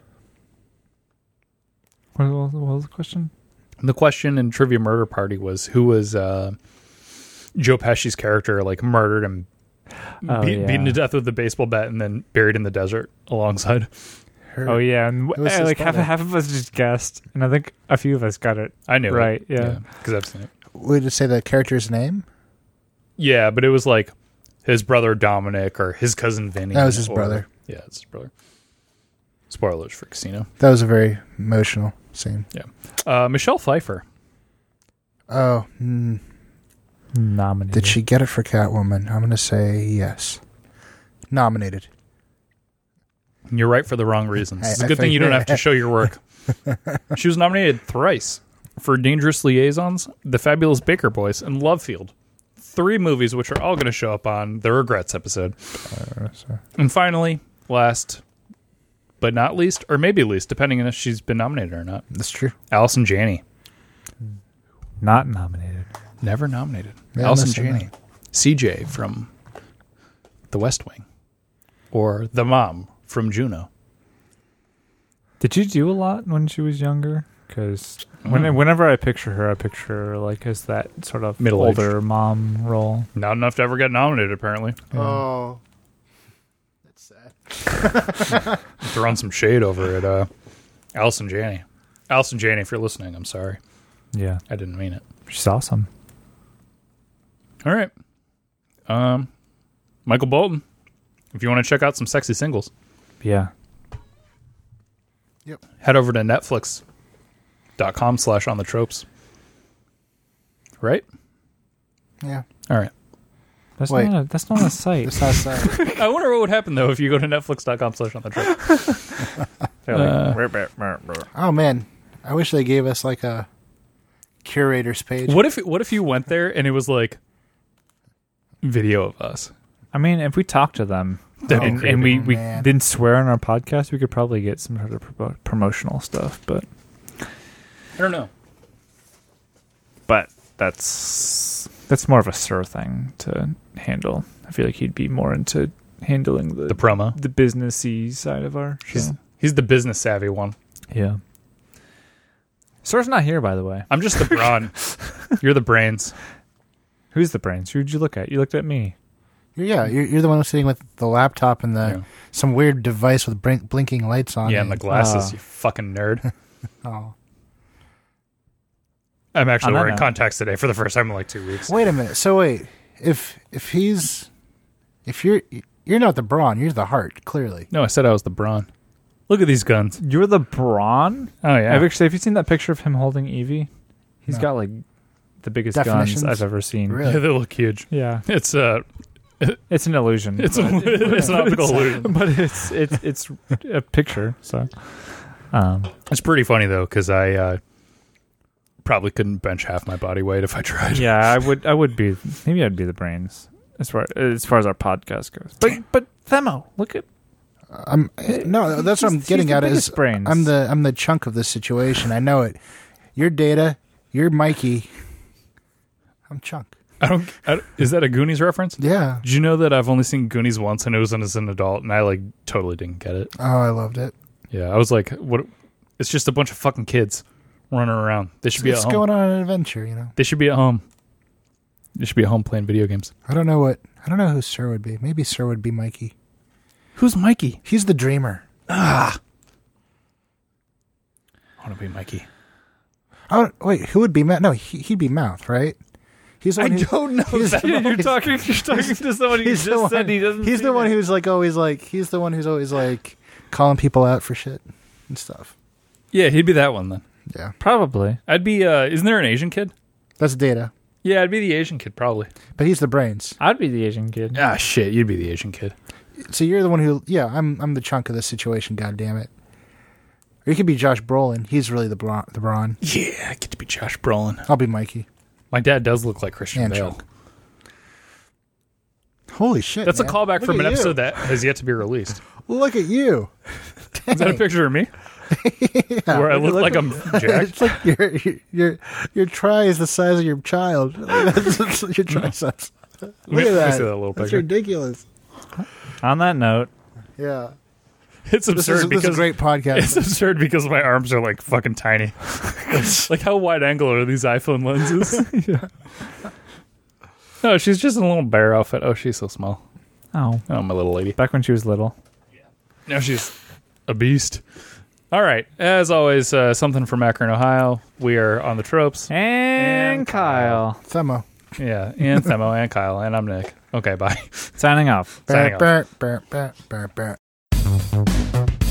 C: What, was- what was the question?
A: The question in Trivia Murder Party was who was uh, Joe Pesci's character, like murdered and
C: Oh,
A: be-
C: yeah.
A: beaten to death with a baseball bat and then buried in the desert alongside.
B: Her-
C: Oh yeah, and
B: It was
C: uh,
B: his
C: like half,
B: brother.
C: half of us just guessed, and I think a few of us got it.
A: I knew
C: Right,
A: it.
C: yeah.
A: Because I've seen it.
B: Would it say the character's name?
A: Yeah, but it was like his brother Dominic or his cousin Vinny.
B: That was his
A: or-
B: brother.
A: Yeah, it's his brother. Spoilers for Casino.
B: That was a very emotional scene.
A: Uh, Michelle Pfeiffer.
B: Oh, mm,
C: Nominated.
B: did she get it for Catwoman? I'm gonna say yes. Nominated.
A: You're right for the wrong reasons.
B: I-
A: It's a
B: I
A: good thing you don't
B: figured-
A: have to show your work. She was nominated thrice for Dangerous Liaisons, The Fabulous Baker Boys, and Love Field. Three movies which are all going to show up on the Regrets episode.
B: Uh, so-
A: And finally, last but not least, or maybe least, depending on if she's been nominated or not,
B: That's true.
A: Allison Janney.
C: Not nominated.
A: Never nominated.
B: Yeah,
A: Allison
B: must have
A: Janney. C J from The West Wing. Or the mom from Juno.
C: Did you do a lot when she was younger? Because when,
A: Mm.
C: whenever I picture her, I picture her like as that sort of
A: Middle-aged.
C: older mom role.
A: Not enough to ever get nominated, apparently.
B: Oh, that's sad.
A: Throwing some shade over at uh, Allison Janney. Allison Janney, if you're listening, I'm sorry.
C: Yeah,
A: I didn't mean it.
C: she's awesome.
A: All right. Um, Michael Bolton, if you want to check out some sexy singles,
C: Yeah.
A: head over to netflix.com slash on the tropes. Right?
B: Yeah,
A: All right.
C: That's
B: Wait.
C: not a, that's not a site.
B: it's not sad.
A: I wonder what would happen, though, if you go to netflix.com slash on the tropes.
C: They're
A: Uh,
C: like, "Brr, brr, brr, brr."
B: Oh man, I wish they gave us like a curators page.
A: What if what if you went there and it was like video of us?
C: I mean, if we talk to them
A: That'd be
C: and,
A: creepy.
C: and we, we
B: Man.
C: didn't swear on our podcast, we could probably get some sort of pro- promotional stuff. But
A: I don't know.
C: but that's that's more of a Sir thing to handle. I feel like he'd be more into handling the
A: The promo.
C: the businessy side of our show.
A: He's, he's the business savvy one.
C: Yeah. Sir's not here, by the way.
A: I'm just the brawn. You're the brains.
C: Who's the brains? Who'd you look at? You looked at me.
B: Yeah, you're, you're the one who's sitting with the laptop and the
A: Yeah.
B: some weird device with blink, blinking lights on
A: Yeah,
B: it.
A: and the glasses,
C: Ah.
A: you fucking nerd.
B: Oh.
A: I'm actually
C: On that
A: wearing
C: note.
A: contacts today for the first time in like two weeks.
B: Wait a minute. So wait, if if he's if you're you're not the brawn, you're the heart. Clearly,
A: No, I said I was the brawn. Look at these guns.
C: You're the brawn?
A: Oh, yeah.
C: Have, actually, have you seen that picture of him holding Evie? He's
B: No.
C: got like the biggest
B: Definitions?
C: guns I've ever seen.
A: Yeah,
B: really.
A: they look huge.
C: Yeah.
A: It's uh,
C: It's an illusion.
A: it's, a, it's an optical illusion.
C: but it's it's it's a picture, so um
A: It's pretty funny, though, because I uh, probably couldn't bench half my body weight if I tried.
C: yeah, I would I would be maybe I'd be the brains as far as far as our podcast goes. But but Themo, look at
B: I'm no. That's what I'm
C: He's-
B: getting
C: he's the
B: at. Is
C: biggest brains.
B: I'm the I'm the chunk of this situation. I know it. You're Data. You're Mikey. I'm Chunk.
A: I don't, I don't. Is that a Goonies reference?
B: Yeah.
A: Did you know that I've only seen Goonies once and it was as an adult, and I like totally didn't get it.
B: Oh, I loved it.
A: Yeah, I was like, "What? It's just a bunch of fucking kids running around. They should be
B: It's
A: at home.
B: going on an adventure. You know.
A: They should be at home. They should be at home playing video games."
B: I don't know what. I don't know who Sir would be. Maybe Sir would be Mikey.
A: Who's Mikey?
B: He's the dreamer.
A: Ah, I want to be Mikey.
B: Oh wait, who would be Mouth? No, he, he'd be Mouth, right? He's the
A: I
B: one who,
A: don't know.
B: he's-
A: that.
C: you're talking you're talking to somebody who
B: he's
C: just
B: the
C: said
B: one,
C: he doesn't
B: he's
C: see
B: the one
C: that.
B: who's like always like he's the one who's always like calling people out for shit and stuff.
A: Yeah, he'd be that one then.
B: Yeah,
C: Probably.
A: I'd be. uh Isn't there an Asian kid?
B: that's Data,
A: Yeah, I'd be the Asian kid probably.
B: but he's the brains.
C: I'd be the Asian kid.
A: Ah, shit, you'd be the Asian kid.
B: So you're the one who, yeah, I'm I'm the chunk of this situation. God damn it. Or you could be Josh Brolin. He's really the bra- the brawn.
A: Yeah, I get to be Josh Brolin.
B: I'll be Mikey.
A: My dad does look like Christian
B: And
A: Bale.
B: Chunk. Holy shit!
A: That's a
B: man.
A: callback
B: Look
A: from
B: at
A: an
B: you.
A: episode that has yet to be released.
B: Look at you.
A: Is that a picture of me?
B: Yeah,
A: where I look like I'm jacked.
B: It's like your your your your try is the size of your child. That's what your triceps. Look
A: Let me-
B: at
A: let me
B: that.
A: see that little
B: That's
A: picture.
B: ridiculous.
C: On that note,
B: Yeah.
A: It's
B: This is,
A: absurd
B: this is
A: because
B: a great podcast.
A: it's absurd because my arms are like fucking tiny. Like how wide angle are these iPhone lenses?
B: Yeah.
A: No, she's just in a little bear outfit. Oh, she's so small.
C: oh,
A: Oh, my little lady.
C: back when she was little.
A: Now she's a beast. All right. As always, uh, something from Akron, Ohio. We are on the tropes.
C: And,
A: And
C: Kyle.
B: Themo.
A: Yeah, and Themo and Kyle, and I'm Nick. Okay, bye.
C: Signing off.
A: Signing off.
B: Burr, burr, burr, burr, burr.